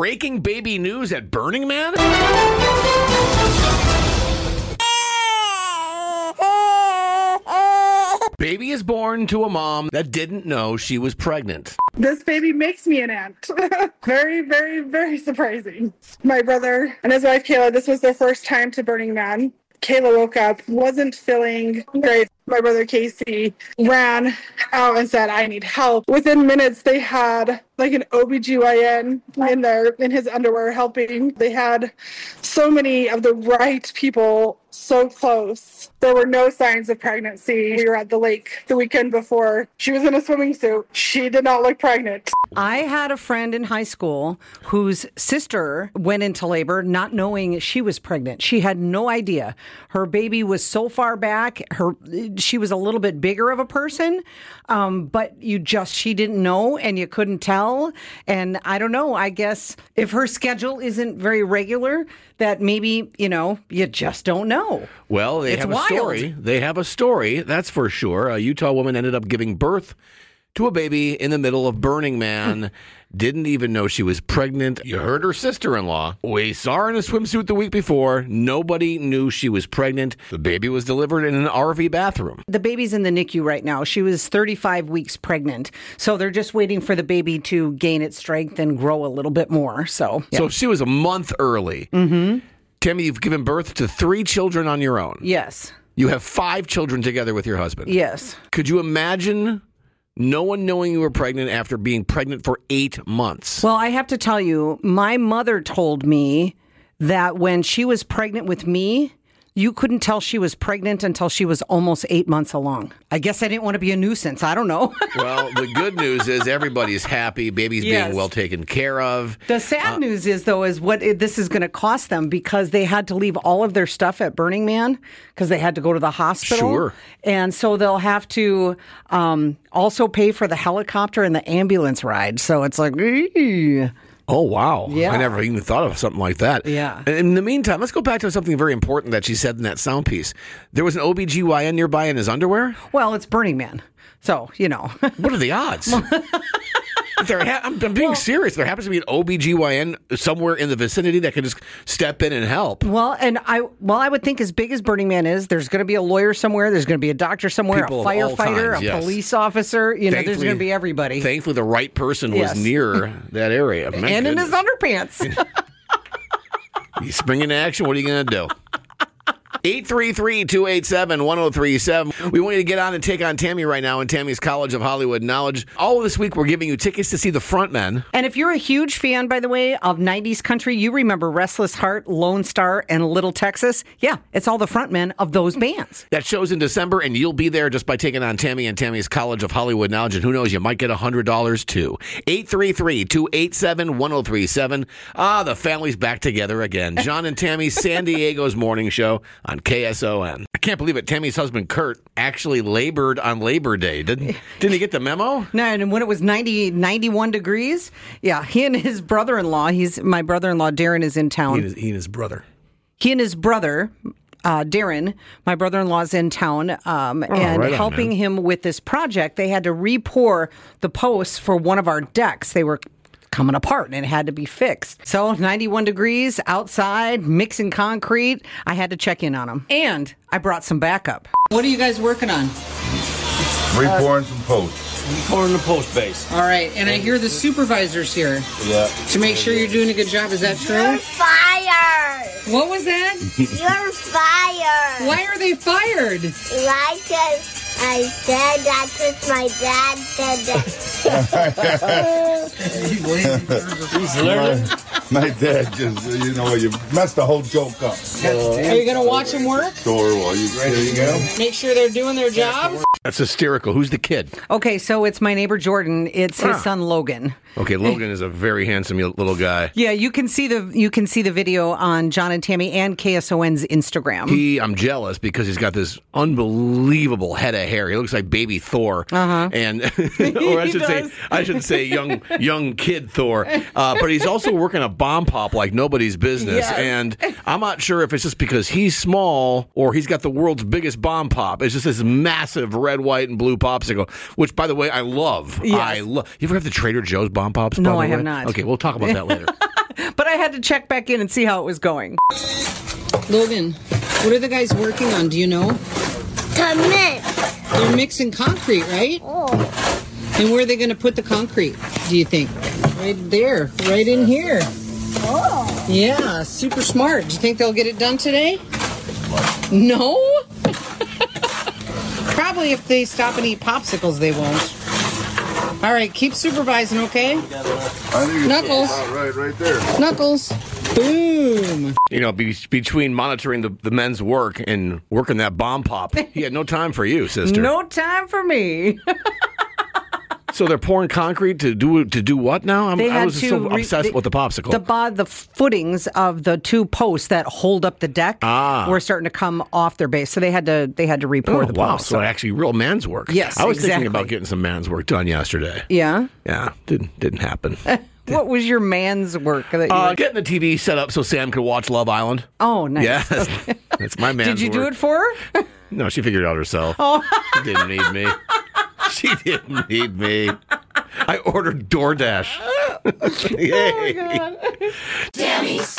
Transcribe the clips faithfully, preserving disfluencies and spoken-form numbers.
breaking baby news at Burning Man? Baby is born to a mom that didn't know she was pregnant. This baby makes me an aunt. Very, very, very surprising. My brother and his wife, Kayla, this was their first time to Burning Man. Kayla woke up, wasn't feeling great. My brother, Casey, ran out and said, I need help. Within minutes, they had like an O B G Y N in there, in his underwear helping. They had so many of the right people so close. There were no signs of pregnancy. We were at the lake the weekend before. She was in a swimming suit. She did not look pregnant. I had a friend in high school whose sister went into labor not knowing she was pregnant. She had no idea. Her baby was so far back. Her she was a little bit bigger of a person, um, but you just, she didn't know and you couldn't tell. And I don't know, I guess if her schedule isn't very regular, that maybe, you know, you just don't know. Well, they It's have a wild. story. They have a story, that's for sure. A Utah woman ended up giving birth to a baby in the middle of Burning Man. Didn't even know she was pregnant. You heard her sister-in-law. We saw her in a swimsuit the week before. Nobody knew she was pregnant. The baby was delivered in an R V bathroom. The baby's in the N I C U right now. She was thirty-five weeks pregnant. So they're just waiting for the baby to gain its strength and grow a little bit more. So, yeah. So she was a month early. Mm-hmm. Tammy, you've given birth to three children on your own. Yes. You have five children together with your husband. Yes. Could you imagine no one knowing you were pregnant after being pregnant for eight months? Well, I have to tell you, my mother told me that when she was pregnant with me, you couldn't tell she was pregnant until she was almost eight months along. I guess I didn't want to be a nuisance. I don't know. Well, the good news is everybody's happy. Baby's Yes. being well taken care of. The sad uh, news is, though, is what it, this is going to cost them because they had to leave all of their stuff at Burning Man because they had to go to the hospital. Sure. And so they'll have to um, also pay for the helicopter and the ambulance ride. So it's like, eee. Oh, wow. Yeah. I never even thought of something like that. Yeah. In the meantime, let's go back to something very important that she said in that sound piece. There was an O B G Y N nearby in his underwear? Well, it's Burning Man. So, you know. What are the odds? There ha- I'm, I'm being well, serious. There happens to be an O B G Y N somewhere in the vicinity that can just step in and help. Well, and I well, I would think as big as Burning Man is, there's going to be a lawyer somewhere, there's going to be a doctor somewhere, People a firefighter, times, a yes. police officer. You know, Thankfully, there's going to be everybody. Thankfully, the right person was Yes. near that area. My and goodness. in his underpants. You spring into action, what are you going to do? eight three three, two eight seven, one oh three seven. We want you to get on and take on Tammy right now in Tammy's College of Hollywood Knowledge. All of this week, we're giving you tickets to see the Frontmen. And if you're a huge fan, by the way, of nineties country, you remember Restless Heart, Lone Star, and Little Texas. Yeah, it's all the frontmen of those bands. That show's in December, and you'll be there just by taking on Tammy and Tammy's College of Hollywood Knowledge. And who knows, you might get one hundred dollars too. eight three three, two eight seven, one oh three seven. Ah, the family's back together again. John and Tammy's San Diego's morning show on K S O N. I can't believe it. Tammy's husband, Kurt, actually labored on Labor Day. Didn't, didn't he get the memo? No, and when it was ninety, ninety-one degrees, yeah, he and his brother-in-law, he's my brother-in-law, Darren, is in town. He and his, he and his brother. He and his brother, uh, Darren, my brother-in-law, is in town, um, Oh, and right on, helping man. him with this project. They had to re-pour the posts for one of our decks. They were coming apart and it had to be fixed. So ninety-one degrees outside, mixing concrete. I had to check in on them. And I brought some backup. What are you guys working on? Repouring some posts. Pouring the post base. All right. And I hear the supervisor's here Yeah. to make sure you're doing a good job. Is that true? You're fired. What was that? You're fired. Why are they fired? Right, 'cause I said that because my dad said that. My dad just, you know, you messed the whole joke up. Are you going to watch them work? Sure, well, you, there you go. Make sure they're doing their job? That's hysterical. Who's the kid? Okay, so it's my neighbor Jordan. It's his Ah. son Logan. Okay, Logan is a very handsome little guy. Yeah, you can see the you can see the video on John and Tammy and K S O N's Instagram. He, I'm jealous because he's got this unbelievable head of hair. He looks like baby Thor, uh-huh. and or I should say, does. I should say young young kid Thor. Uh, but he's also working a bomb pop like nobody's business. Yes. And I'm not sure if it's just because he's small or he's got the world's biggest bomb pop. It's just this massive red, white, and blue popsicle, which, by the way, I love. Yes. I love. You ever have the Trader Joe's bomb pops? No, by the I have way? not. Okay, we'll talk about that later. But I had to check back in and see how it was going. Logan, what are the guys working on? Do you know? Commit. They're mixing concrete, right? Oh. And where are they going to put the concrete, do you think? Right there, right in here. Oh. Yeah, super smart. Do you think they'll get it done today? No? Probably if they stop and eat popsicles, they won't. All right, keep supervising, okay? I think it's Knuckles. about right, right there. Knuckles. Boom. You know, be, between monitoring the, the men's work and working that bomb pop, he had no time for you, sister. No time for me. So they're pouring concrete to do to do what now? I'm, They I had was to so re- obsessed they- with the popsicle. The bod, the footings of the two posts that hold up the deck Ah. were starting to come off their base, so they had to they had to re-pour oh, the wow, posts. so actually real man's work. Yes, I was exactly. thinking about getting some man's work done yesterday. Yeah. Yeah, didn't didn't happen. What was your man's work? That you Uh, were- getting the T V set up so Sam could watch Love Island. oh, nice. Yes, that's my man's Did you work. do it for her? No, she figured it out herself. Oh. She didn't need me. She didn't need me. I ordered DoorDash. Yay. Tammy's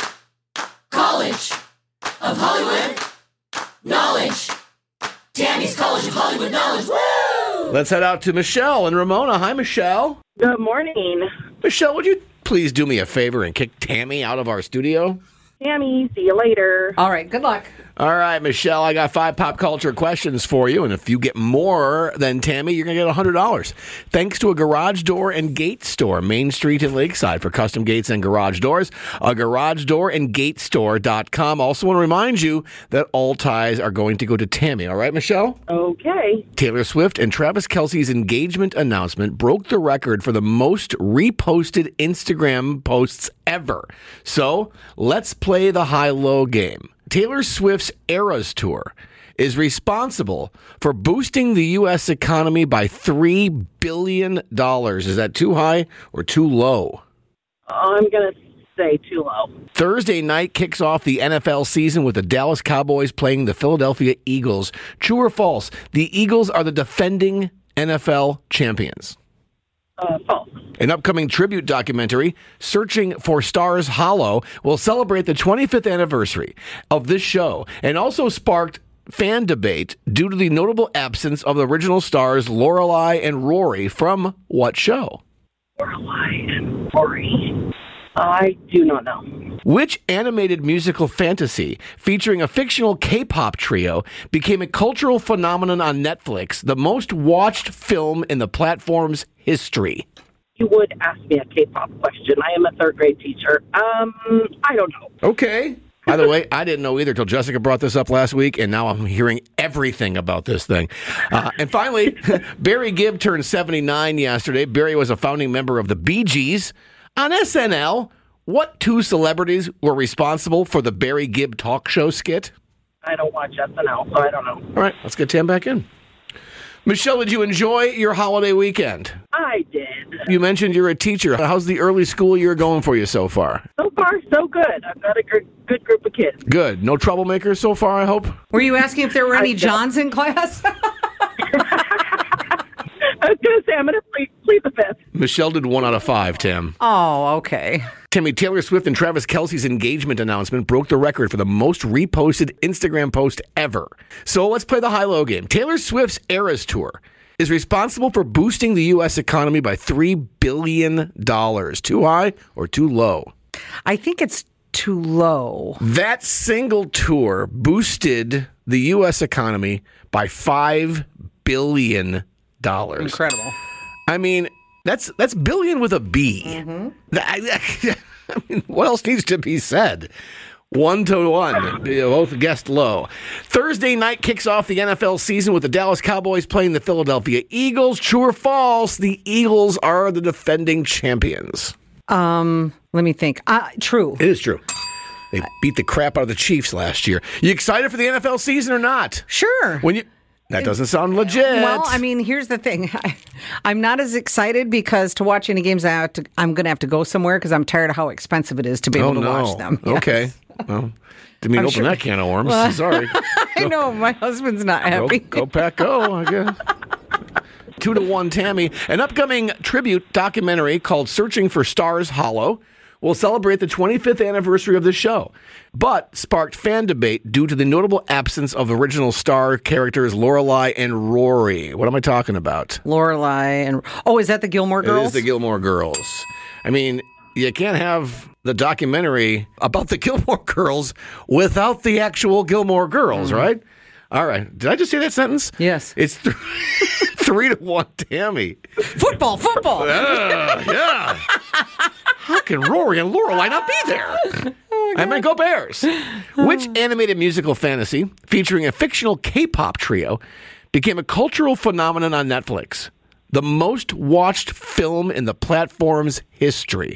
College of Hollywood Knowledge. Tammy's College of Hollywood Knowledge. Woo! Let's head out to Michelle and Ramona. Hi, Michelle. Good morning. Michelle, would you please do me a favor and kick Tammy out of our studio? Tammy, see you later. All right, good luck. All right, Michelle, I got five pop culture questions for you, and if you get more than Tammy, you're going to get one hundred dollars. Thanks to a garage door and gate store, Main Street in Lakeside, for custom gates and garage doors, a garage door and gate store dot com. Also want to remind you that all ties are going to go to Tammy. All right, Michelle? Okay. Taylor Swift and Travis Kelce's engagement announcement broke the record for the most reposted Instagram posts ever. So let's play the high-low game. Taylor Swift's Eras Tour is responsible for boosting the U S economy by three billion dollars. Is that too high or too low? I'm going to say too low. Thursday night kicks off the N F L season with the Dallas Cowboys playing the Philadelphia Eagles. True or false? The Eagles are the defending N F L champions. Uh, false. An upcoming tribute documentary, Searching for Stars Hollow, will celebrate the twenty-fifth anniversary of this show and also sparked fan debate due to the notable absence of the original stars Lorelai and Rory from what show? Lorelai and Rory. I do not know. Which animated musical fantasy featuring a fictional K-pop trio became a cultural phenomenon on Netflix, the most watched film in the platform's history? You would ask me a K-pop question. I am a third grade teacher. Um, I don't know. Okay. By the way, I didn't know either till Jessica brought this up last week, and now I'm hearing everything about this thing. Uh, and finally, Barry Gibb turned seventy-nine yesterday. Barry was a founding member of the Bee Gees. On S N L, what two celebrities were responsible for the Barry Gibb talk show skit? I don't watch S N L, so I don't know. All right, let's get Tam back in. Michelle, did you enjoy your holiday weekend? I did. You mentioned you're a teacher. How's the early school year going for you so far? So far, so good. I've got a good, good group of kids. Good. No troublemakers so far, I hope? Were you asking if there were any Johns in class? I was going to say, I'm going to plead, plead the fifth. Michelle did one out of five, Tim. Oh, okay. Timmy, Taylor Swift and Travis Kelce's engagement announcement broke the record for the most reposted Instagram post ever. So let's play the high-low game. Taylor Swift's Eras Tour is responsible for boosting the U S economy by three billion dollars. Too high or too low? I think it's too low. That single tour boosted the U S economy by five billion dollars. Incredible. I mean, that's that's billion with a B. Mm-hmm. I, I mean, what else needs to be said? One to one. You both guessed low. Thursday night kicks off the N F L season with the Dallas Cowboys playing the Philadelphia Eagles. True or false? The Eagles are the defending champions. Um, let me think. Uh, true. It is true. They beat the crap out of the Chiefs last year. You excited for the N F L season or not? Sure. When you That doesn't sound legit. Well, I mean, here's the thing. I, I'm not as excited because to watch any games, I have to, I'm going to have to go somewhere because I'm tired of how expensive it is to be able oh, to no. watch them. Okay. Yes. Well, didn't mean I'm to open sure- that can of worms. Sorry. I know. My husband's not Go, happy. go Pack, go, I guess. Two to one, Tammy. An upcoming tribute documentary called Searching for Stars Hollow will celebrate the twenty-fifth anniversary of the show, but sparked fan debate due to the notable absence of original star characters Lorelai and Rory. What am I talking about? Lorelai and oh, is that the Gilmore Girls? It is the Gilmore Girls. I mean, you can't have the documentary about the Gilmore Girls without the actual Gilmore Girls, mm-hmm. right? All right. Did I just say that sentence? Yes. It's th- three to one, Tammy. Football, football. Uh, yeah. How can Rory and Lorelai not be there? Oh, I mean, go Bears. Which animated musical fantasy featuring a fictional K-pop trio became a cultural phenomenon on Netflix? The most watched film in the platform's history.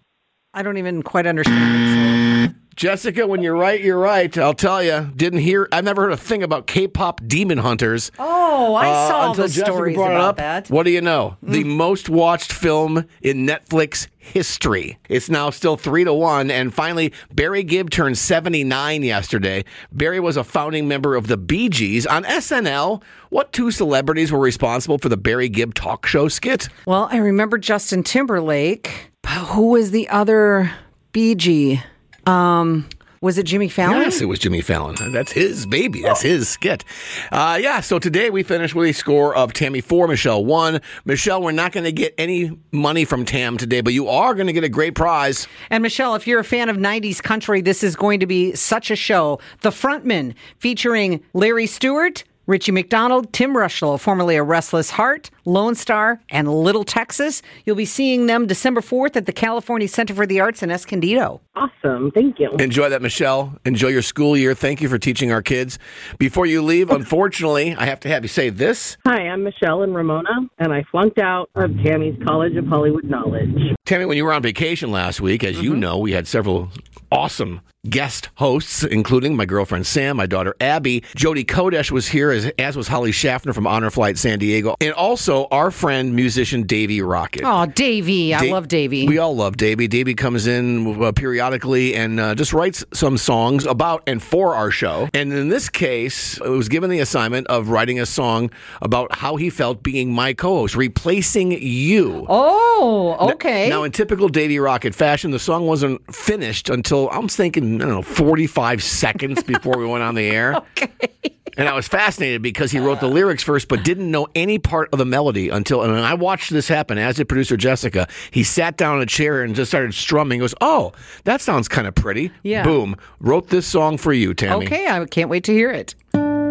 I don't even quite understand it. So. Jessica, when you're right, you're right. I'll tell you. Didn't hear. I've never heard a thing about K-pop demon hunters. Oh, I uh, saw until the Jessica stories brought about it up. that. What do you know? Mm. The most watched film in Netflix history. It's now still three to one. And finally, Barry Gibb turned seventy-nine yesterday. Barry was a founding member of the Bee Gees. On S N L, what two celebrities were responsible for the Barry Gibb talk show skit? Well, I remember Justin Timberlake. Who was the other Bee Gee? Um, was it Jimmy Fallon? Yes, it was Jimmy Fallon. That's his baby. That's his skit. Uh, yeah, so today we finished with a score of Tammy four, Michelle one. Michelle, we're not going to get any money from Tam today, but you are going to get a great prize. And Michelle, if you're a fan of nineties country, this is going to be such a show. The Frontmen, featuring Larry Stewart, Richie McDonald, Tim Rushlow, formerly of Restless Heart, Lone Star, and Little Texas. You'll be seeing them December fourth at the California Center for the Arts in Escondido. Awesome. Thank you. Enjoy that, Michelle. Enjoy your school year. Thank you for teaching our kids. Before you leave, unfortunately, I have to have you say this. Hi, I'm Michelle and Ramona, and I flunked out of Tammy's College of Hollywood Knowledge. Tammy, when you were on vacation last week, as mm-hmm. you know, we had several awesome guest hosts, including my girlfriend Sam, my daughter Abby. Jody Kodesh was here, as, as was Holly Schaffner from Honor Flight San Diego, and also our friend, musician Davey Rocket. Oh, Davey. I da- love Davey. We all love Davey. Davey comes in uh, periodically and uh, just writes some songs about and for our show. And in this case, it was given the assignment of writing a song about how he felt being my co-host, replacing you. Oh, okay. Now, now in typical Davey Rocket fashion, the song wasn't finished until, I'm thinking, I don't know, forty-five seconds before we went on the air. Okay. And I was fascinated because he wrote the lyrics first, but didn't know any part of the melody until, and I watched this happen, as did producer Jessica. He sat down in a chair and just started strumming. He goes, oh, that sounds kind of pretty. Yeah. Boom. Wrote this song for you, Tammy. Okay, I can't wait to hear it.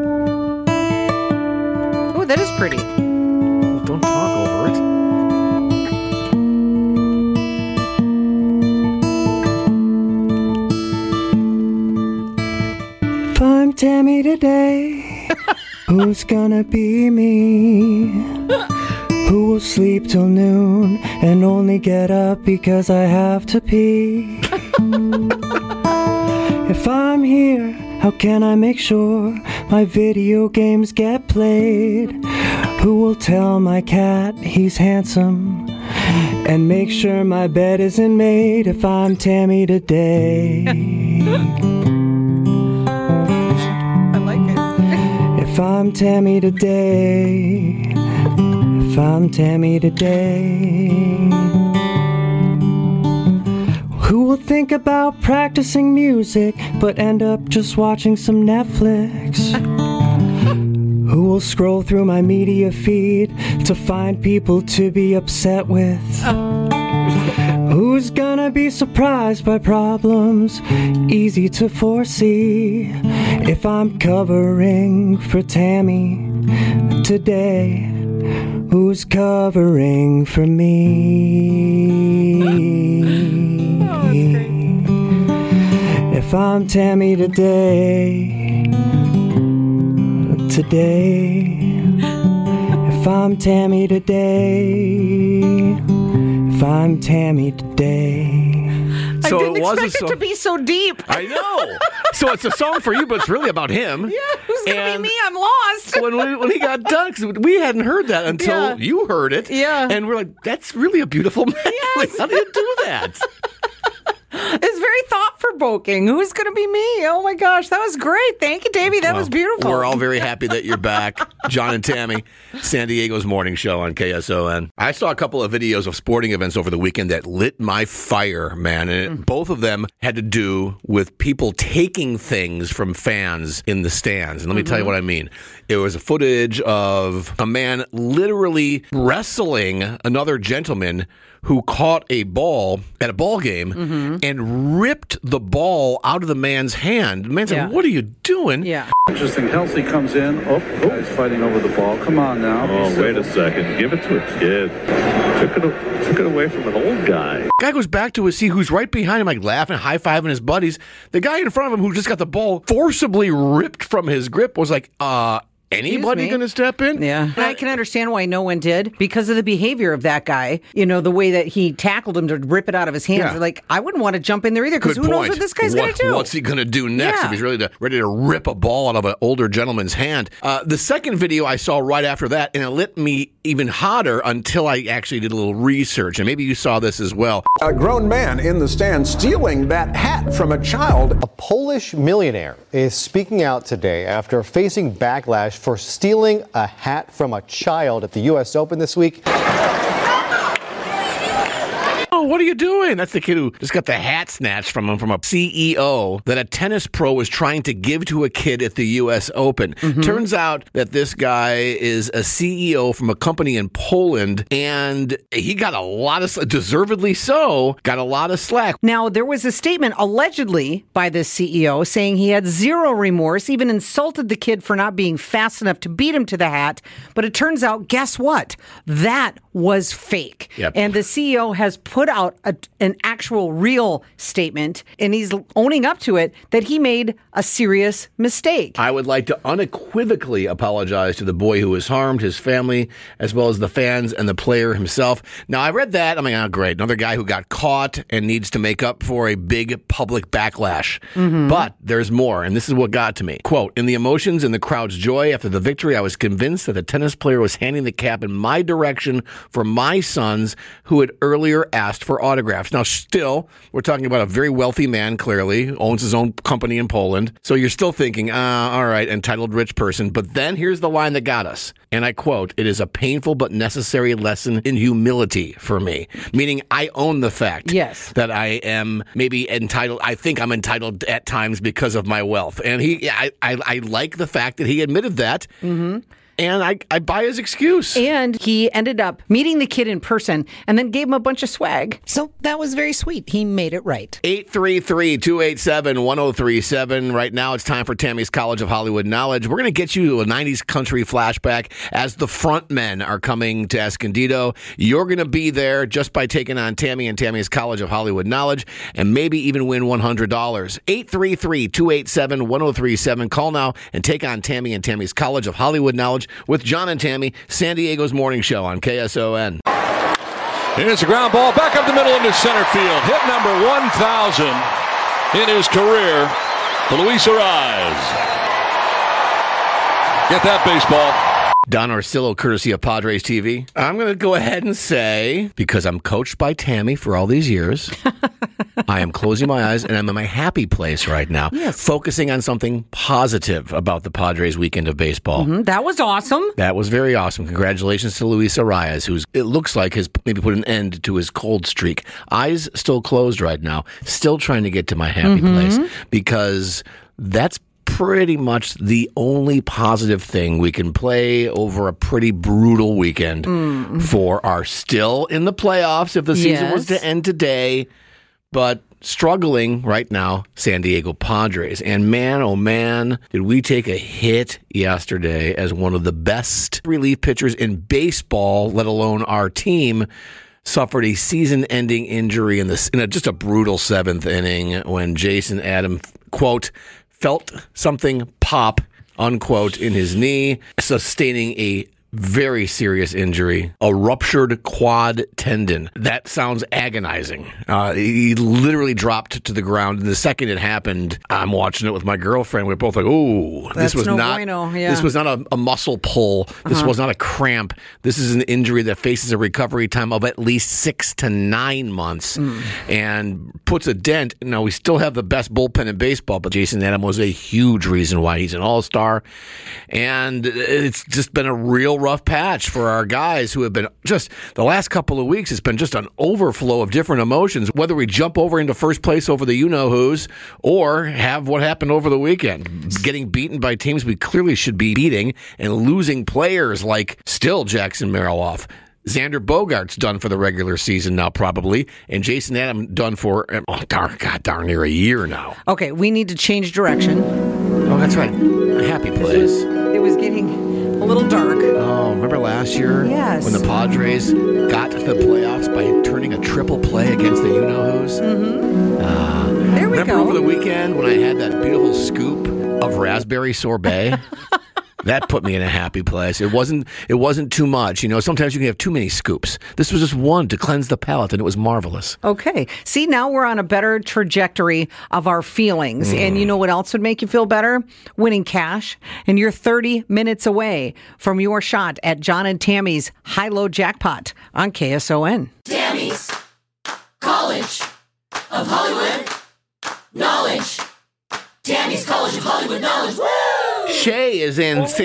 Oh, that is pretty. Don't talk over it. If I'm Tammy today, who's gonna be me? Who will sleep till noon and only get up because I have to pee? If I'm here, how can I make sure my video games get played? Who will tell my cat he's handsome and make sure my bed isn't made if I'm Tammy today? If I'm Tammy today, if I'm Tammy today, who will think about practicing music but end up just watching some Netflix? Who will scroll through my media feed to find people to be upset with? Who's gonna be surprised by problems easy to foresee if I'm covering for Tammy today? Who's covering for me? If I'm Tammy today, today, if I'm Tammy today, if I'm Tammy today. So I didn't it was expect a song. it to be so deep. I know. So it's a song for you, but it's really about him. Yeah, who's going to And be me? I'm lost. when, we, when he got done, because we hadn't heard that until Yeah. you heard it. Yeah. And we're like, that's really a beautiful melody. Yes. How do you do that? It's very thought provoking. Who's going to be me? Oh my gosh, that was great. Thank you, Davey. That Well, was beautiful. We're all very happy that you're back. John and Tammy, San Diego's morning show on K S O N. I saw a couple of videos of sporting events over the weekend that lit my fire, man. And it, both of them had to do with people taking things from fans in the stands. And let me tell you what I mean. It was a footage of a man literally wrestling another gentleman who caught a ball at a ball game Mm-hmm. and ripped the ball out of the man's hand. The man said, Yeah. "What are you doing?" Yeah. Interesting. Healthy comes in. Oh, oh, he's fighting over the ball. Come on now. Oh, wait a second. Give it to a kid. Took it, took it away from an old guy. Guy goes back to his seat, who's right behind him, like laughing, high-fiving his buddies. The guy in front of him who just got the ball forcibly ripped from his grip was like, uh... Anybody me. going to step in? Yeah. And I can understand why no one did because of the behavior of that guy. You know, the way that he tackled him to rip it out of his hands. Yeah. Like, I wouldn't want to jump in there either because Good who point. knows what this guy's What- going to do? What's he going to do next Yeah. if he's ready to, ready to rip a ball out of an older gentleman's hand? Uh, the second video I saw right after that, and it lit me even hotter until I actually did a little research. And maybe you saw this as well. A grown man in the stand stealing that hat from a child. A Polish millionaire is speaking out today after facing backlash for stealing a hat from a child at the U S Open this week. Oh, what are you doing? That's the kid who just got the hat snatched from him from a C E O that a tennis pro was trying to give to a kid at the U S Open. Mm-hmm. Turns out that this guy is a C E O from a company in Poland, and he got a lot of, deservedly so, got a lot of slack. Now, there was a statement allegedly by this C E O saying he had zero remorse, even insulted the kid for not being fast enough to beat him to the hat. But it turns out, guess what? That was fake. Yep. And the C E O has put out a, an actual real statement, and he's owning up to it that he made a serious mistake. I would like to unequivocally apologize to the boy who was harmed, his family, as well as the fans and the player himself. Now, I read that. I'm like, oh, great. Another guy who got caught and needs to make up for a big public backlash. Mm-hmm. But there's more, and this is what got to me. Quote, in the emotions and the crowd's joy after the victory, I was convinced that the tennis player was handing the cap in my direction for my sons who had earlier asked for autographs. Now, still, we're talking about a very wealthy man, clearly, owns his own company in Poland. So you're still thinking, ah, all right, entitled rich person. But then here's the line that got us. And I quote, it is a painful but necessary lesson in humility for me. Meaning I own the fact Yes. that I am maybe entitled. I think I'm entitled at times because of my wealth. And he, I, I, I like the fact that he admitted that. Mm-hmm. And I, I buy his excuse. And he ended up meeting the kid in person and then gave him a bunch of swag. So that was very sweet. He made it right. eight three three, two eight seven, one oh three seven. Right now, it's time for Tammy's College of Hollywood Knowledge. We're going to get you to a nineties country flashback as the front men are coming to Escondido. You're going to be there just by taking on Tammy and Tammy's College of Hollywood Knowledge and maybe even win one hundred dollars. eight three three, two eight seven, one oh three seven. Call now and take on Tammy and Tammy's College of Hollywood Knowledge with John and Tammy, San Diego's morning show on K S O N. Here's a ground ball back up the middle into center field. Hit number one thousand in his career for Luis Ariz. Get that baseball. Don Orsillo, courtesy of Padres T V. I'm going to go ahead and say, because I'm coached by Tammy for all these years, I am closing my eyes and I'm in my happy place right now, Yes. focusing on something positive about the Padres weekend of baseball. Mm, that was awesome. That was very awesome. Congratulations to Luis Ariz, who's, it looks like, has maybe put an end to his cold streak. Eyes still closed right now, still trying to get to my happy Mm-hmm. place, because that's pretty much the only positive thing we can play over a pretty brutal weekend Mm. for our still in the playoffs if the season was Yes. to end today, but struggling right now, San Diego Padres. And man, oh man, did we take a hit yesterday as one of the best relief pitchers in baseball, let alone our team, suffered a season-ending injury in, this, in a, just a brutal seventh inning when Jason Adam, quote, felt something pop, unquote, in his knee, sustaining a very serious injury, a ruptured quad tendon. That sounds agonizing. Uh, he literally dropped to the ground. And the second it happened, I'm watching it with my girlfriend. We're both like, "Oh, this That's was no not. bueno, yeah. This was not a, a muscle pull. This Uh-huh. was not a cramp. This is an injury that faces a recovery time of at least six to nine months, Mm. and puts a dent. Now we still have the best bullpen in baseball, but Jason Adam was a huge reason why he's an all-star, and it's just been a real rough patch for our guys who have been just the last couple of weeks. It's been just an overflow of different emotions, whether we jump over into first place over the you-know-who's or have what happened over the weekend, getting beaten by teams we clearly should be beating and losing players like still Jackson Merriloff. Xander Bogaerts done for the regular season now, probably, and Jason Adam done for, oh, darn, God darn near a year now. Okay, we need to change direction. Oh, that's right. A happy place. It was getting a little dark. Oh, remember last year? Yes. When the Padres got to the playoffs by turning a triple play against the you-know-who's? Mm-hmm. Uh, there we remember go. over the weekend when I had that beautiful scoop of raspberry sorbet? That put me in a happy place. It wasn't It wasn't too much. You know, sometimes you can have too many scoops. This was just one to cleanse the palate, and it was marvelous. Okay. See, now we're on a better trajectory of our feelings. Mm. And you know what else would make you feel better? Winning cash. And you're thirty minutes away from your shot at John and Tammy's high-low jackpot on K S O N. Tammy's College of Hollywood Knowledge. Tammy's College of Hollywood Knowledge. Woo! Shay is in Sa-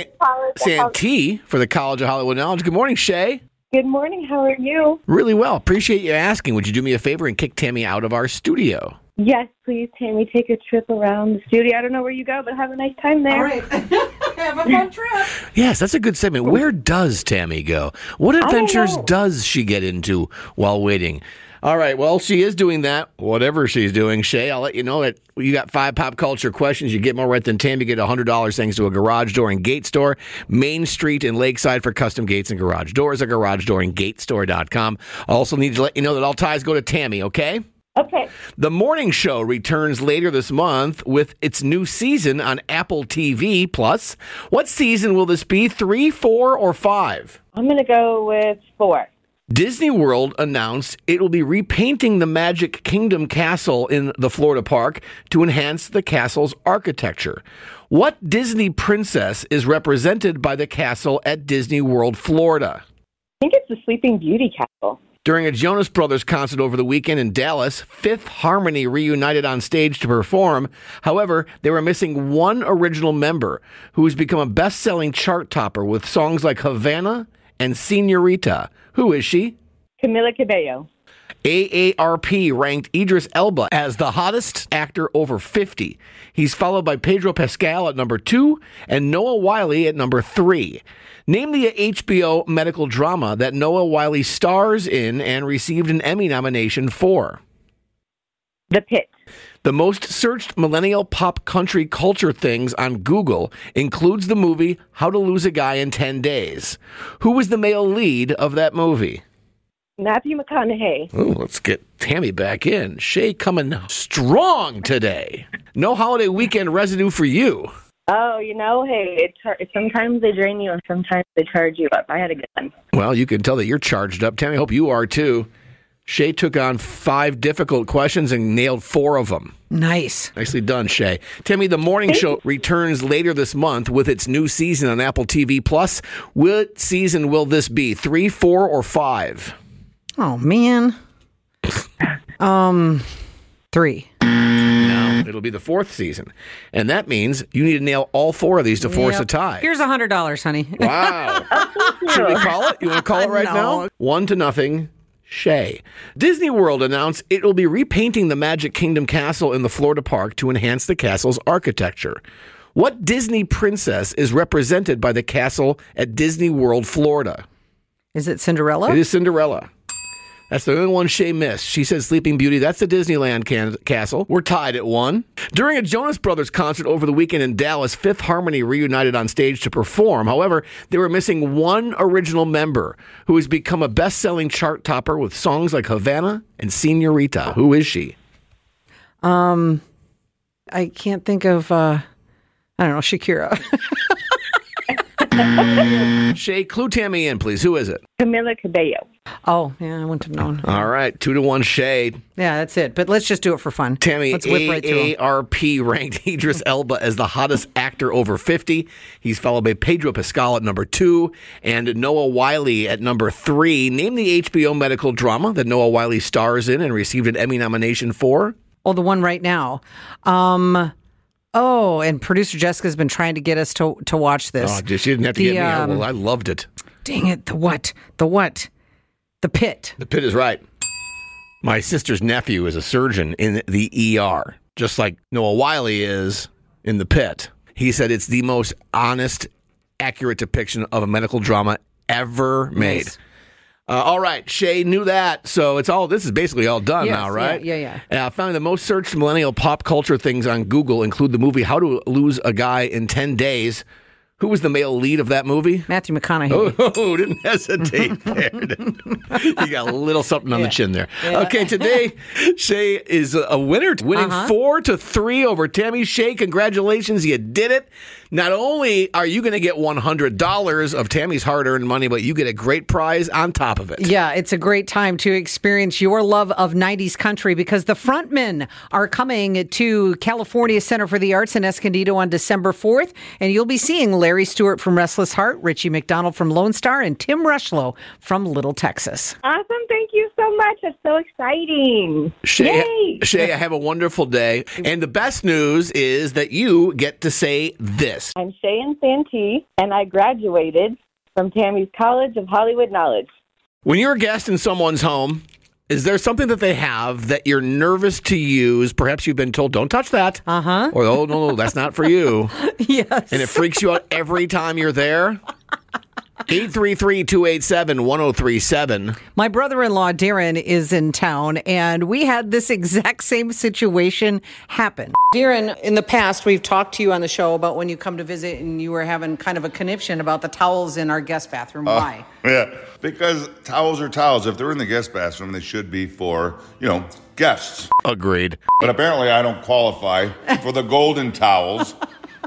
Santee for the College of Hollywood Knowledge. Good morning, Shay. Good morning. How are you? Really well. Appreciate you asking. Would you do me a favor and kick Tammy out of our studio? Yes, please, Tammy. Take a trip around the studio. I don't know where you go, but have a nice time there. All right. Have a fun trip. Yes, that's a good segment. Where does Tammy go? What adventures know. does she get into while waiting? All right, well, she is doing that, whatever she's doing. Shay, I'll let you know that you got five pop culture questions. You get more right than Tammy. You get one hundred dollars thanks to a garage door and gate store. Main Street in Lakeside for custom gates and garage doors. A garage door and gate store dot com. I also need to let you know that all ties go to Tammy, okay? Okay. The morning show returns later this month with its new season on Apple T V Plus. What season will this be? Three, four, or five? I'm going to go with four. Disney World announced it will be repainting the Magic Kingdom castle in the Florida park to enhance the castle's architecture. What Disney princess is represented by the castle at Disney World, Florida? I think it's the Sleeping Beauty castle. During a Jonas Brothers concert over the weekend in Dallas, Fifth Harmony reunited on stage to perform. However, they were missing one original member who has become a best-selling chart topper with songs like Havana and Senorita. Who is she? Camila Cabello. A A R P ranked Idris Elba as the hottest actor over fifty. He's followed by Pedro Pascal at number two and Noah Wyle at number three. Name the H B O medical drama that Noah Wyle stars in and received an Emmy nomination for. The Pit. The most searched millennial pop country culture things on Google includes the movie How to Lose a Guy in ten days. Who was the male lead of that movie? Matthew McConaughey. Ooh, let's get Tammy back in. Shay coming strong today. No holiday weekend residue for you. Oh, you know, hey, it char- sometimes they drain you and sometimes they charge you up. I had a good one. Well, you can tell that you're charged up. Tammy, I hope you are too. Shay took on five difficult questions and nailed four of them. Nice. Nicely done, Shay. Tammy, the morning show returns later this month with its new season on Apple T V Plus. What season will this be? Three, four, or five? Oh, man. um, three. No, it'll be the fourth season. And that means you need to nail all four of these to force Yep. a tie. Here's one hundred dollars, honey. Wow. Should we call it? You want to call it right No. now? One to nothing. Shay. Disney World announced it will be repainting the Magic Kingdom castle in the Florida park to enhance the castle's architecture. What Disney princess is represented by the castle at Disney World, Florida? Is it Cinderella? It is Cinderella. That's the only one Shay missed. She said Sleeping Beauty. That's the Disneyland can- castle. We're tied at one. During a Jonas Brothers concert over the weekend in Dallas, Fifth Harmony reunited on stage to perform. However, they were missing one original member who has become a best-selling chart topper with songs like Havana and Senorita. Who is she? Um, I can't think of, uh, I don't know, Shakira. Shay, clue Tammy in, please. Who is it? Camila Cabello. Oh, yeah, I wouldn't have known. All right, two to one, Shay. Yeah, that's it. But let's just do it for fun. Tammy, let's whip right through 'em. A A R P ranked Idris Elba as the hottest actor over fifty. He's followed by Pedro Pascal at number two and Noah Wyle at number three. Name the H B O medical drama that Noah Wyle stars in and received an Emmy nomination for. Oh, the one right now. Um, oh, and producer Jessica's been trying to get us to to watch this. Oh, just, you didn't have to The, get me here. um, Well, I loved it. Dang it. The what? The what? The Pit. The Pit is right. My sister's nephew is a surgeon in the E R, just like Noah Wyle is in The Pit. He said it's the most honest, accurate depiction of a medical drama ever made. Nice. Uh, all right, Shay knew that, so it's all. This is basically all done Yes, now, right? Yeah, yeah, yeah. Uh, finally, the most searched millennial pop culture things on Google include the movie "How to Lose a Guy in ten days." Who was the male lead of that movie? Matthew McConaughey. Oh, didn't hesitate there. You got a little something on Yeah. the chin there. Yeah. Okay, today Shay is a winner, winning Uh-huh. four to three over Tammy. Shay, congratulations, you did it. Not only are you going to get one hundred dollars of Tammy's hard-earned money, but you get a great prize on top of it. Yeah, it's a great time to experience your love of nineties country because the Frontmen are coming to California Center for the Arts in Escondido on December fourth, and you'll be seeing Larry Stewart from Restless Heart, Richie McDonald from Lone Star, and Tim Rushlow from Little Texas. Awesome. Thank you so much. That's so exciting. Shay, Yay. Shay, have a wonderful day. And the best news is that you get to say this. I'm Shayan Santee, and I graduated from Tammy's College of Hollywood Knowledge. When you're a guest in someone's home, is there something that they have that you're nervous to use? Perhaps you've been told, don't touch that. Uh-huh. Or, oh, no, no, that's not for you. Yes. And it freaks you out every time you're there. eight three three, two eight seven, one oh three seven. My brother-in-law, Darren, is in town, and we had this exact same situation happen. Darren, in the past, we've talked to you on the show about when you come to visit and you were having kind of a conniption about the towels in our guest bathroom. Uh, Why? Yeah, because towels are towels. If they're in the guest bathroom, they should be for, you know, guests. Agreed. But apparently I don't qualify for the golden towels.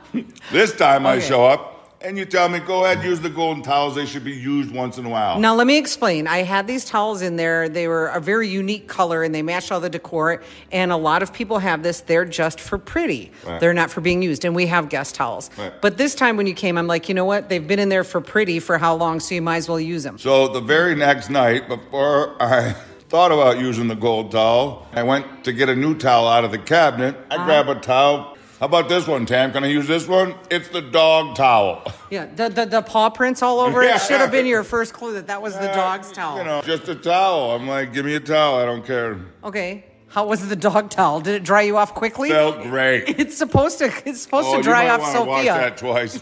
This time I Okay. show up and you tell me, go ahead, use the golden towels. They should be used once in a while. Now, let me explain. I had these towels in there. They were a very unique color, and they matched all the decor. And a lot of people have this. They're just for pretty. Right. They're not for being used. And we have guest towels. Right. But this time when you came, I'm like, you know what? They've been in there for pretty for how long, so you might as well use them. So the very next night, before I thought about using the gold towel, I went to get a new towel out of the cabinet. I Uh-huh. grab a towel. How about this one, Tam? Can I use this one? It's the dog towel. Yeah, the, the, the paw prints all over Yeah. it should have been your first clue that that was the dog's towel. You know, just a towel. I'm like, give me a towel. I don't care. Okay. How was the dog towel? Did it dry you off quickly? Felt great. It's supposed to. It's supposed oh, to dry you might off wanna watch Sophia. that twice.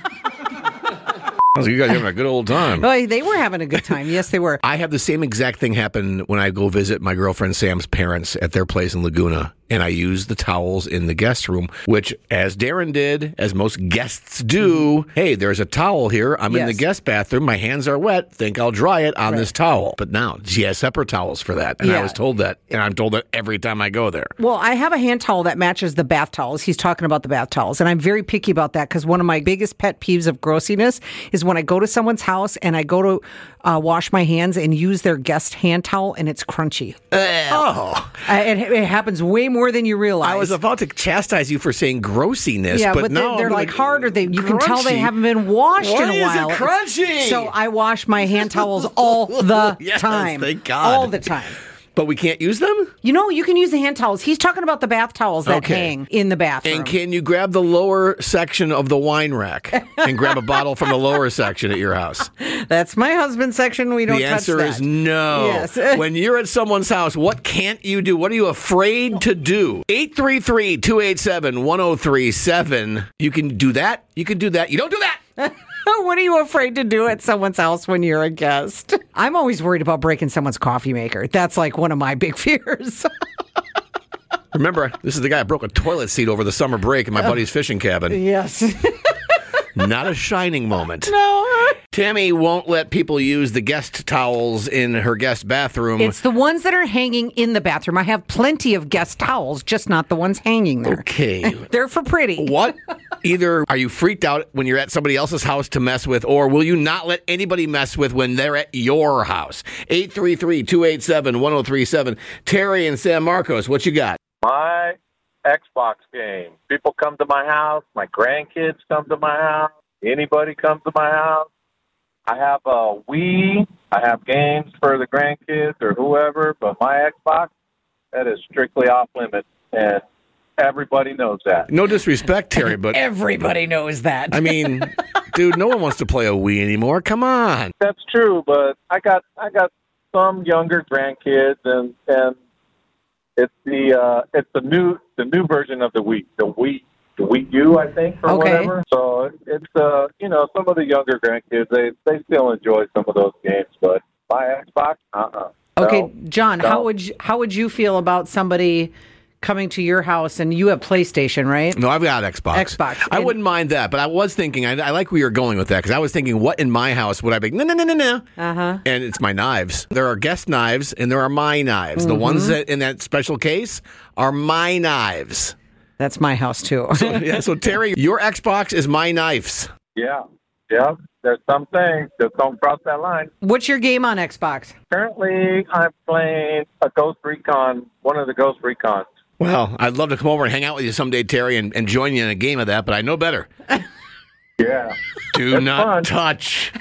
You guys are having a good old time. Well, they were having a good time. Yes, they were. I have the same exact thing happen when I go visit my girlfriend Sam's parents at their place in Laguna, and I use the towels in the guest room, which, as Darren did, as most guests do, hey, there's a towel here. I'm in the Yes. guest bathroom. My hands are wet. Think I'll dry it on Right. this towel. But now she has separate towels for that, and I Yeah. was told that, and I'm told that every time I go there. Well, I have a hand towel that matches the bath towels. He's talking about the bath towels, and I'm very picky about that because one of my biggest pet peeves of grossiness is when I go to someone's house and I go to uh, wash my hands and use their guest hand towel, and it's crunchy. Oh. Uh, it, it happens way more than you realize. I was about to chastise you for saying grossiness, Yeah, but, but, no, they're, they're I'm like gonna- hard, or they you can tell they Crunchy? haven't been washed Why in a is it while. crunchy? So I wash my hand towels all the Yes, time. thank God. All the time. But we can't use them? You know, you can use the hand towels. He's talking about the bath towels that Okay. hang in the bathroom. And can you grab the lower section of the wine rack and grab a bottle from the lower section at your house? That's my husband's section. We don't The touch answer that. is no. Yes. When you're at someone's house, what can't you do? What are you afraid to do? eight three three, two eight seven, one oh three seven. You can do that. You can do that. You don't do that. What are you afraid to do at someone's house when you're a guest? I'm always worried about breaking someone's coffee maker. That's like one of my big fears. Remember, this is the guy who broke a toilet seat over the summer break in my buddy's fishing cabin. Yes. Not a shining moment. No. Tammy won't let people use the guest towels in her guest bathroom. It's the ones that are hanging in the bathroom. I have plenty of guest towels, just not the ones hanging there. Okay. They're for pretty. What? Either are you freaked out when you're at somebody else's house to mess with, or will you not let anybody mess with when they're at your house? eight three three, two eight seven, one oh three seven. Terry and San Marcos, what you got? My Xbox game. People come to my house. My grandkids come to my house. Anybody comes to my house. I have a Wii. I have games for the grandkids or whoever, but my Xbox, that is strictly off limits, and everybody knows that. No disrespect, Terry, but everybody knows that. I mean, dude, no one wants to play a Wii anymore. Come on. That's true, but I got I got some younger grandkids, and and it's the uh, it's the new the new version of the Wii, the Wii. The Wii U, I think, or Okay. whatever. So it's, uh, you know, some of the younger grandkids, they, they still enjoy some of those games, but my Xbox, uh-uh. Okay, No. John, No. how would you, how would you feel about somebody coming to your house and you have PlayStation, right? No, I've got Xbox. Xbox. I And- wouldn't mind that, but I was thinking, I, I like where you're going with that, because I was thinking, what in my house would I be? No, no, no, no, no. Uh-huh. And it's my knives. There are guest knives, and there are my knives. The Mhm. ones that in that special case are my knives. That's my house, too. So, yeah, so Terry, your Xbox is my knives. Yeah, yeah. There's some things. Just don't cross that line. What's your game on Xbox? Currently, I'm playing a Ghost Recon, one of the Ghost Recons. Well, I'd love to come over and hang out with you someday, Terry, and, and join you in a game of that, but I know better. Yeah. Do It's not fun. touch.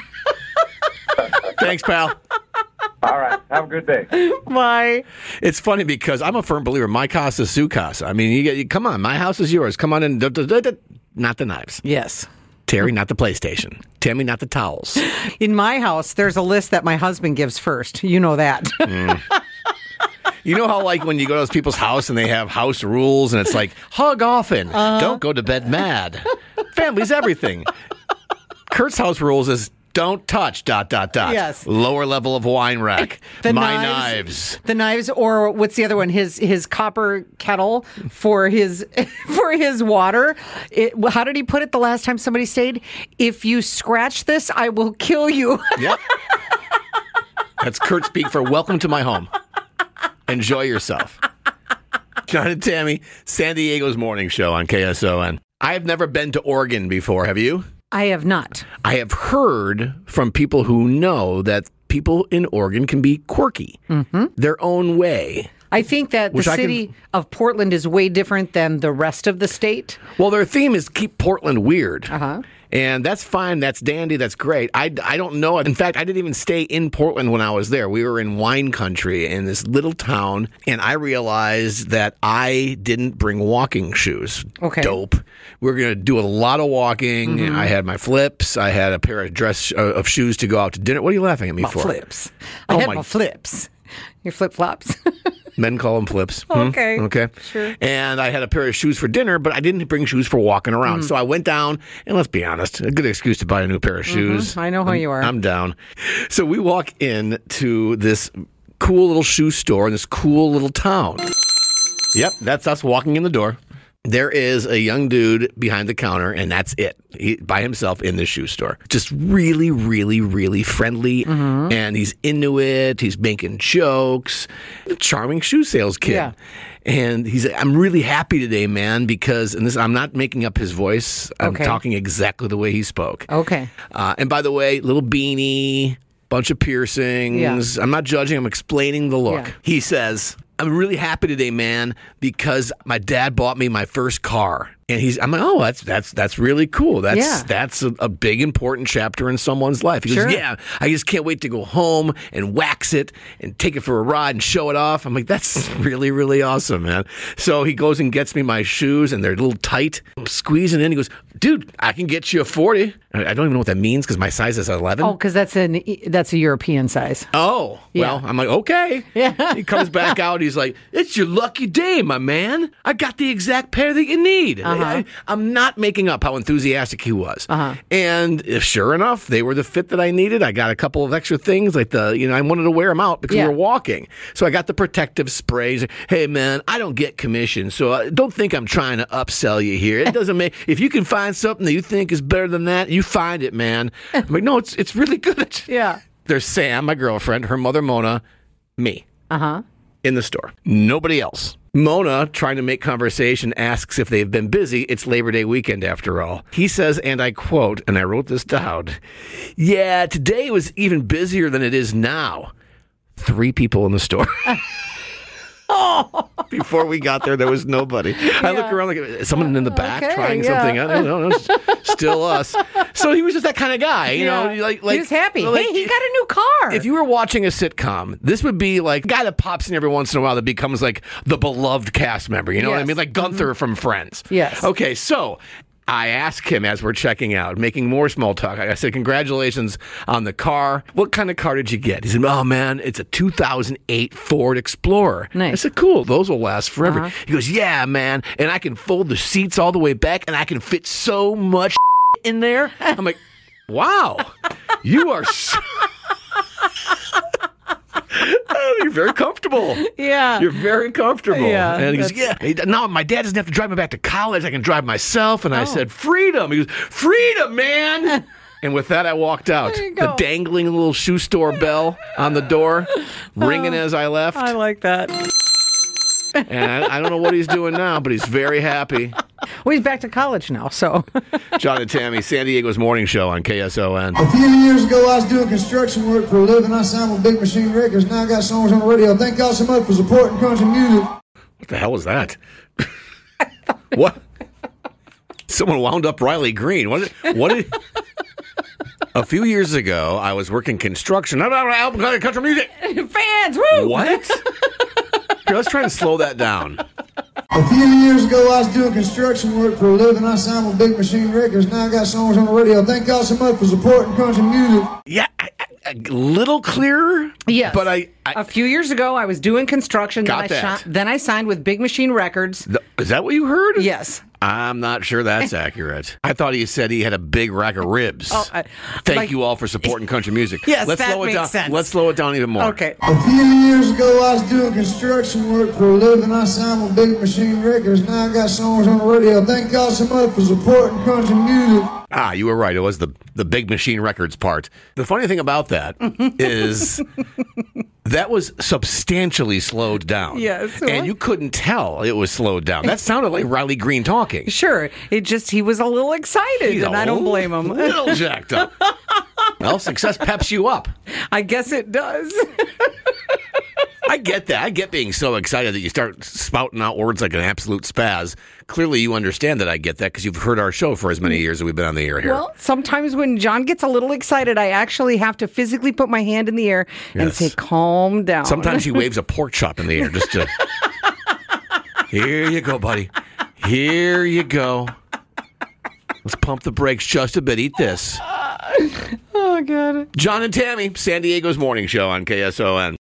Thanks, pal. All right. Have a good day. Bye. It's funny because I'm a firm believer. My casa is su casa. I mean, you, get- you come on. My house is yours. Come on in. Duh, duh, duh, duh. Not the knives. Yes. Terry, not the PlayStation. Tammy, not the towels. In my house, there's a list that my husband gives first. You know that. Mm. You know how, like, when you go to those people's house and they have house rules and it's like, hug often. Uh-huh. Don't go to bed mad. Family's everything. Kurt's house rules is don't touch, dot, dot, dot. Yes. Lower level of wine rack. The My knives. knives. The knives, or what's the other one? His his copper kettle for his for his water. It, how did he put it the last time somebody stayed? If you scratch this, I will kill you. Yep. That's Kurt speak for welcome to my home. Enjoy yourself. John and Tammy, San Diego's morning show on K S O N. I have never been to Oregon before. Have you? I have not. I have heard from people who know that people in Oregon can be quirky, Mm-hmm. their own way. I think that the Which I can- city of Portland is way different than the rest of the state. Well, their theme is keep Portland weird. Uh-huh. And that's fine. That's dandy. That's great. I, I don't know. In fact, I didn't even stay in Portland when I was there. We were in wine country in this little town, and I realized that I didn't bring walking shoes. Okay. Dope. We were going to do a lot of walking. Mhm. I had my flips. I had a pair of dress uh, of shoes to go out to dinner. What are you laughing at me My for? flips. I Oh, had my- my flips. Your flip flops. Men call them flips. Hmm? Okay. Okay. Sure. And I had a pair of shoes for dinner, but I didn't bring shoes for walking around. Mm. So I went down, and let's be honest, a good excuse to buy a new pair of shoes. Mhm. I know how I'm- you are. I'm down. So we walk in to this cool little shoe store in this cool little town. Yep, that's us walking in the door. There is a young dude behind the counter, and that's it. He, by himself in the shoe store. Just really, really, really friendly. Mm-hmm. And he's into it. He's making jokes. A charming shoe sales kid. Yeah. And he's, I'm really happy today, man, because, and this, I'm not making up his voice. I'm Okay. talking exactly the way he spoke. Okay. Uh, and by the way, little beanie, bunch of piercings. I'm not judging, I'm explaining the look. Yeah. He says, I'm really happy today, man, because my dad bought me my first car. And he's, I'm like, oh, that's that's that's really cool. That's Yeah. that's a, a big important chapter in someone's life. He Sure. goes, yeah, I just can't wait to go home and wax it and take it for a ride and show it off. I'm like, that's really, really awesome, man. So he goes and gets me my shoes, and they're a little tight. I'm squeezing in. He goes, dude, I can get you a forty. I don't even know what that means because my size is eleven. Oh, because that's an that's a European size. Oh, Yeah. well, I'm like, okay. Yeah. He comes back out. He's like, it's your lucky day, my man. I got the exact pair that you need. Uh-huh. I, I'm not making up how enthusiastic he was. Uh-huh. And if, sure enough, they were the fit that I needed. I got a couple of extra things like the, you know, I wanted to wear them out because Yeah. we were walking. So I got the protective sprays. Hey, man, I don't get commission, so uh, don't think I'm trying to upsell you here. It doesn't make, if you can find something that you think is better than that, you find it, man. I'm like, no, it's it's really good. Yeah. There's Sam, my girlfriend, her mother, Mona, me. Uh-huh. In the store. Nobody else. Mona, trying to make conversation, asks if they've been busy. It's Labor Day weekend, after all. He says, and I quote, and I wrote this down, yeah, today was even busier than it is now. Three people in the store. Before we got there, there was nobody. I look around like, is someone in the back Okay, trying yeah. something? I don't know. It's still us. So he was just that kind of guy, you Yeah. know? Like, like, he was happy. like- hey, he got a new car. If you were watching a sitcom, this would be like a guy that pops in every once in a while that becomes like the beloved cast member. You know what I Yes. mean? Like Gunther from Friends. Yes. Okay, so I asked him as we're checking out, making more small talk. I said, congratulations on the car. What kind of car did you get? He said, oh, man, it's a two thousand eight Ford Explorer. Nice. I said, cool. Those will last forever. Uh-huh. He goes, yeah, man. And I can fold the seats all the way back, and I can fit so much in there. I'm like, wow, you are so... Oh, you're very comfortable. Yeah. You're very comfortable. Yeah, And he goes, that's- yeah. He- Now my dad doesn't have to drive me back to college. I can drive myself. And I Oh. said, freedom. He goes, freedom, man. And with that, I walked out. There you The go. dangling little shoe store bell on the door, ringing as I left. I like that. And I, I don't know what he's doing now, but he's very happy. Well, he's back to college now, so. John and Tammy, San Diego's morning show on K S O N. A few years ago, I was doing construction work for a living. I signed with Big Machine Records. Now I got songs on the radio. Thank y'all so much for supporting country music. What the hell was that? What? Someone wound up Riley Green. What did, what did... A few years ago, I was working construction. I'm not album country music. Fans, woo! What? Here, let's try and slow that down. A few years ago, I was doing construction work for a living. I signed with Big Machine Records. Now I got songs on the radio. Thank y'all so much for supporting country music. Yeah, I, I, a little clearer. Yes. But I... I a few years ago, I was doing construction. Got then, I that. shi- then I signed with Big Machine Records. th- is that what you heard? Yes. I'm not sure that's accurate. I thought he said he had a big rack of ribs. Oh, I- Thank like- you all for supporting country music. Yes, let's that slow it makes down. sense. Let's slow it down even more. Okay. A few years ago, I was doing construction work for a living. I signed with Big Machine Records. Now I got songs on the radio. Thank y'all so much for supporting country music. Ah, you were right. It was the the Big Machine Records part. The funny thing about that is that was substantially slowed down. Yes. And you couldn't tell it was slowed down. That sounded like Riley Green talking. Sure. It just, he was a little excited, He's and a I don't blame him. little jacked up. Well, success peps you up. I guess it does. I get that. I get being so excited that you start spouting out words like an absolute spaz. Clearly, you understand that I get that because you've heard our show for as many years that we've been on the air here. Well, sometimes when John gets a little excited, I actually have to physically put my hand in the air and Yes. say, calm down. Sometimes he waves a pork chop in the air just to. Here you go, buddy. Here you go. Let's pump the brakes just a bit. Eat this. Oh, God. John and Tammy, San Diego's morning show on K S O N.